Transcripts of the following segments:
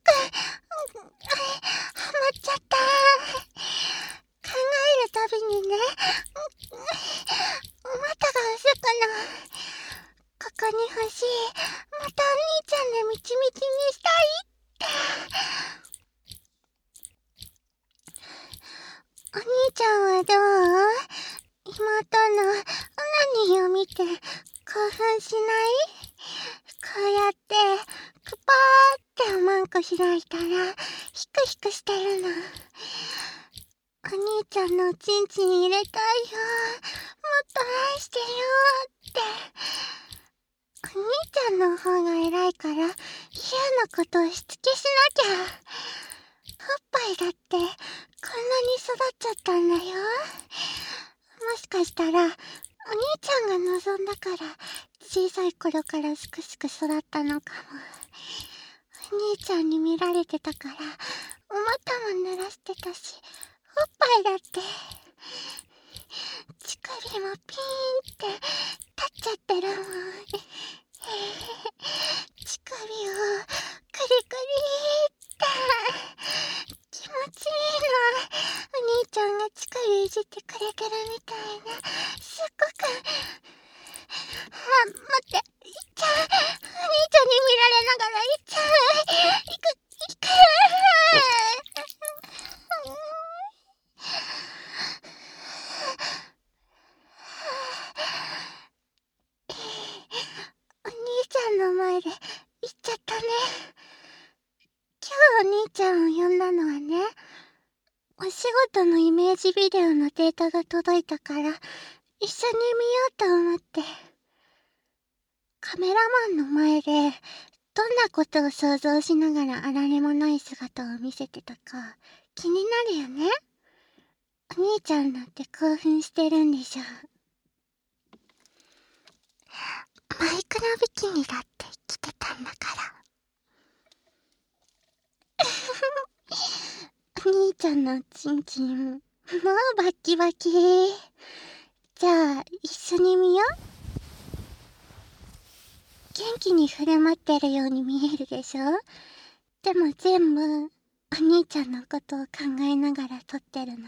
ハマっちゃった。考えるたびにね、お股が薄くな。ここに欲しい。またお兄ちゃんでみちみちにしたいって。お兄ちゃんはどう？妹のオナニーを見て興奮しない？こうやってクパーっておまんこ開いたらヒクヒクしてるの。お兄ちゃんのおちんちん入れたいよ。もっと愛してよって。お兄ちゃんの方が偉いから嫌なことをしつけしなきゃ。おっぱいだってこんなに育っちゃったんだよ。もしかしたらお兄ちゃんが望んだから小さい頃からすくすく育ったのかも。お兄ちゃんに見られてたからお股も濡らしてたし、おっぱいだって乳首もピーンって立っちゃってるもん。乳首をクリクリって気持ちいいの。お兄ちゃんが乳首いじってくれてるみたいな。すっごく。待って、いっちゃう。お兄ちゃんに見られながらいっちゃう。いく。お兄ちゃんの前で言っちゃったね。今日お兄ちゃんを呼んだのはね、お仕事のイメージビデオのデータが届いたから一緒に見ようと思って。カメラマンの前でどんなことを想像しながらあられもない姿を見せてたか気になるよね。お兄ちゃんなんて興奮してるんでしょ。マイクロビキニだって着てたんだから。お兄ちゃんのチンチンもうバッキバキ。じゃあ一緒に見よう。元気に振る舞ってるように見えるでしょ。でも全部お兄ちゃんのことを考えながら撮ってるの。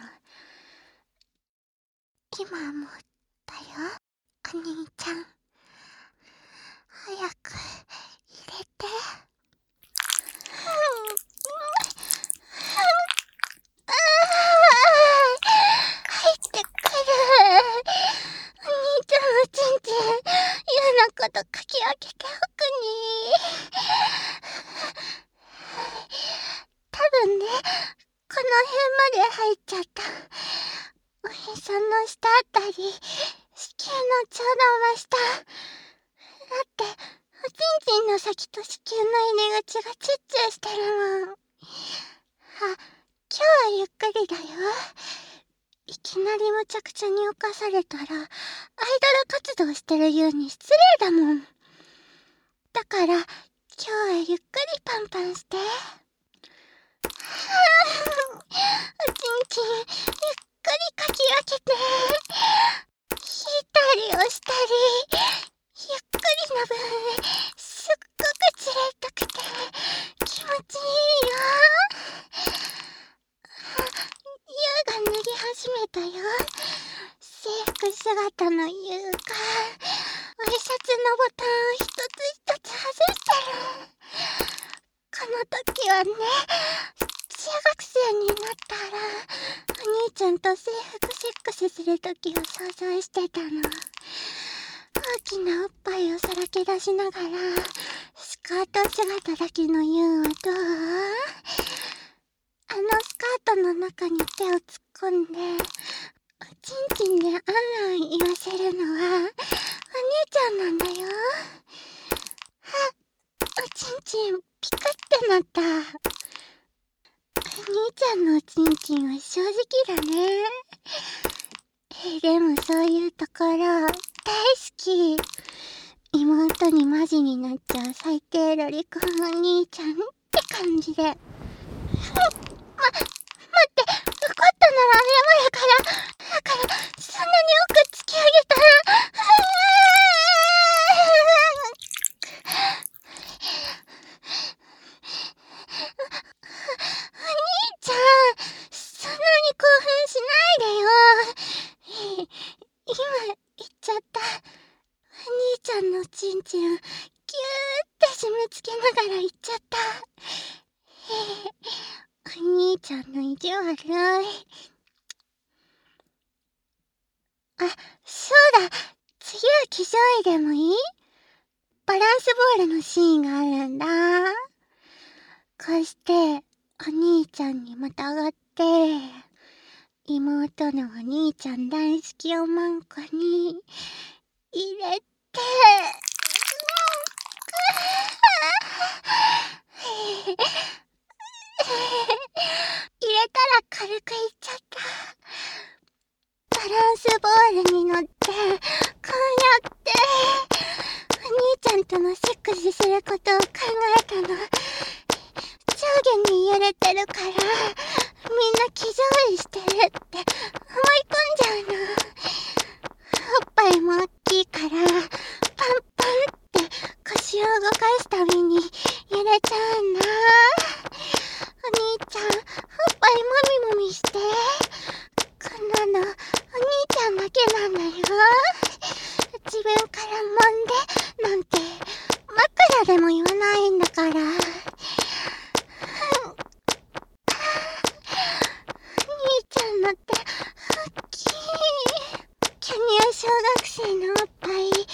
今思ったよ。お兄ちゃん早く入れて。入ってくる。お兄ちゃんのちんちん嫌なことかき分けて奥に。多分ね、この辺まで入っちゃった。おへその下あたり、子宮のちょうど真下。だっておちんちんの先と子宮の入り口がチュッチュしてるもん。今日はゆっくりだよ。いきなりむちゃくちゃに犯されたらアイドル活動してるように失礼だもん。だから今日はゆっくりパンパンして。おちんちんゆっくりかき分けて。引いたり押したりゆっくりの分すっごくチレッとくて気持ちいいよ。優が脱ぎ始めたよ。制服姿の優がワイシャツのボタンを一つ一つ外してる。この時はね、中学生になったらお兄ちゃんと制服セックスする時を想像してたの。大きなおっぱいをさらけ出しながらスカート姿だけの優はどう？あのスカートの中に手を突っ込んでおちんちんであんあん言わせるのはお兄ちゃんなんだよ。おちんちんピクってなった。お兄ちゃんのおちんちんは正直だね。でもそういうところ大好き。妹にマジになっちゃう最低ロリコンお兄ちゃんって感じで。待って、受かったなら謝るから。だからそんなに奥突き上げたらちゃんの意地悪い。そうだ、次は騎乗位でもいい？バランスボールのシーンがあるんだ。こうしてお兄ちゃんにまたがって、妹のお兄ちゃん大好きおまんこに入れて、入れたら軽くいっちゃった。バランスボールに乗って、こうやってお兄ちゃんとのセックスすることを考えたの。上下に揺れてるから、みんな騎乗位してるって思い込んじゃうの。おっぱいも大きいから、パンパンって腰を動かすたびに揺れちゃうんだ。お兄ちゃん、おっぱいもみもみして。こんなのお兄ちゃんだけなんだよ。自分から揉んでなんて枕でも言わないんだから。お兄ちゃんのって大きい。巨乳小学生のおっぱい包み込んでる。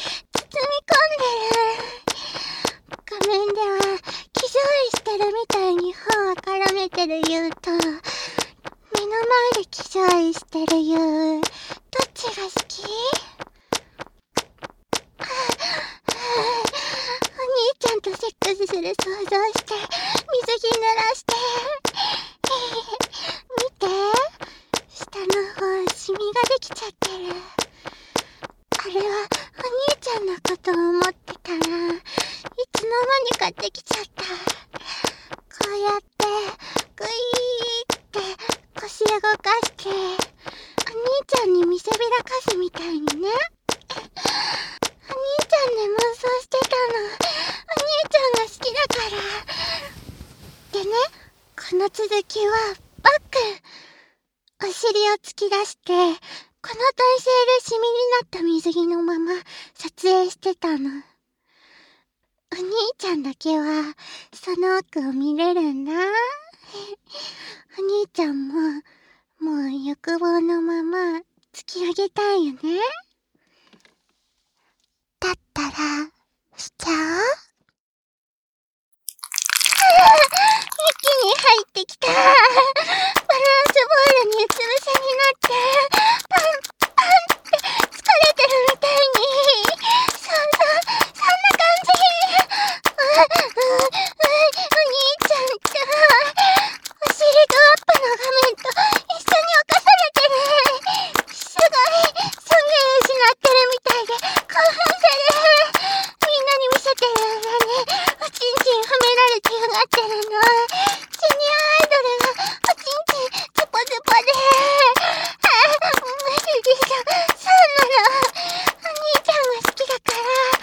画面では騎乗位してるみたいに頬を絡めてる言うと、目の前で騎乗位してる言う。どっちが好き？お兄ちゃんとセックスする想像して、水着濡らして。見て。下の方、シミができちゃってる。あれはお兄ちゃんのことを思ってたら、いつの間にかできちゃった。こうやって、グイーって腰動かして、お兄ちゃんに見せびらかすみたいにね。お兄ちゃんで妄想してたの。お兄ちゃんが好きだから。でね、この続きはバック。お尻を突き出して、この体勢でシミになった水着のまま撮影してたの。お兄ちゃんだけはその奥を見れるんだ。お兄ちゃんももう欲望のまま突き上げたいよね。だったらしちゃおう。一気に入ってきた。バランスボールにうつ伏せになってパンパンって疲れてるみたいに。そんな感じ。お兄ちゃんとお尻とアッパの画面と一緒に犯されてる。すごい尊厳失ってるみたいで興奮する。みんなに見せてる間におちんちん褒められてやがってるの。ジュニアアイドルがおちんちんズポズポで。そうなの。お兄ちゃんが好きだから、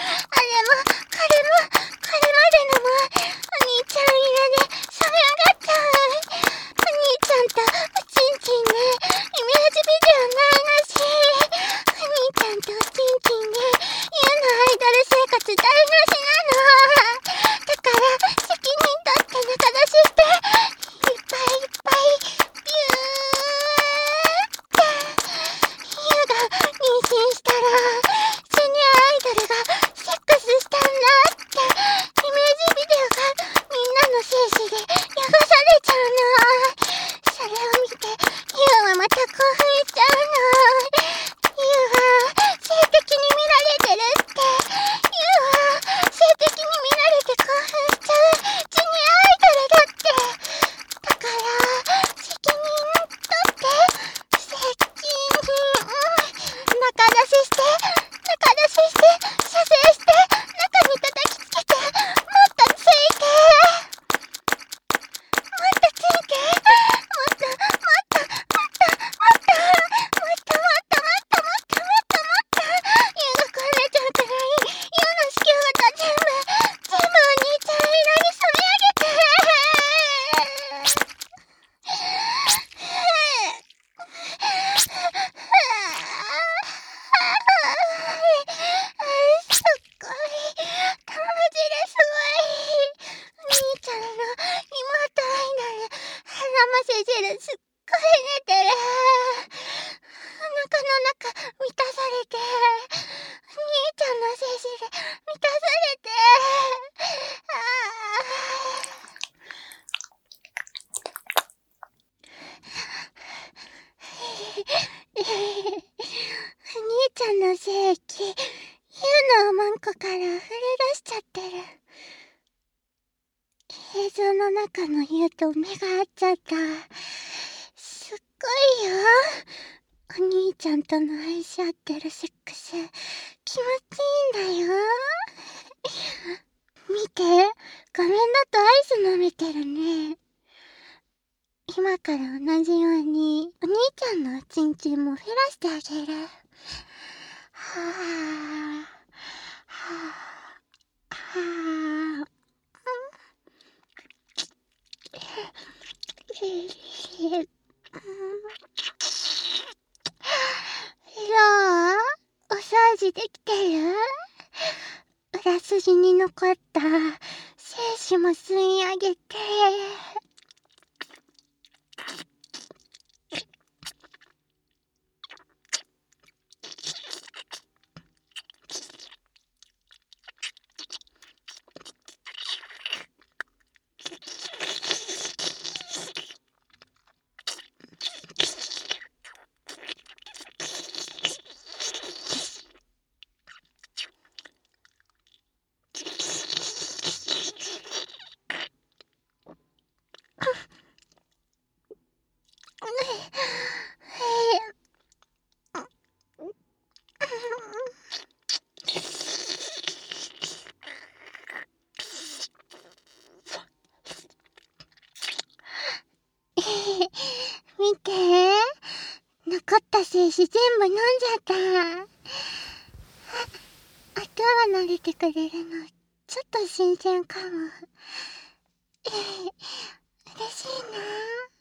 あれもこれまでのもお兄ちゃん色で染め上がっちゃう。お兄ちゃんとおちんちんでイメージビデオないなし。お兄ちゃんとおちんちんで家のアイドル生活台無しなの。だから責任取って仲出しして、いっ生汁すっごい出てる。お腹の中満たされて、兄ちゃんの精子で満たされて、兄ちゃんの精液、ユウのおまんこから溢れ出しちゃってる。映像の中のユウと目が合っちゃった。すっごいよ。お兄ちゃんとの愛し合ってるセックス、気持ちいいんだよ。見て、画面だとアイス舐めてるね。今から同じように、お兄ちゃんのおちんちんも減らしてあげる。はぁ、はぁ、はぁ。どう？お掃除できてる？裏筋に残った精子も吸い上げて。見て、残った精子全部飲んじゃった。あとは慣れてくれるのちょっと新鮮かも。嬉しいな。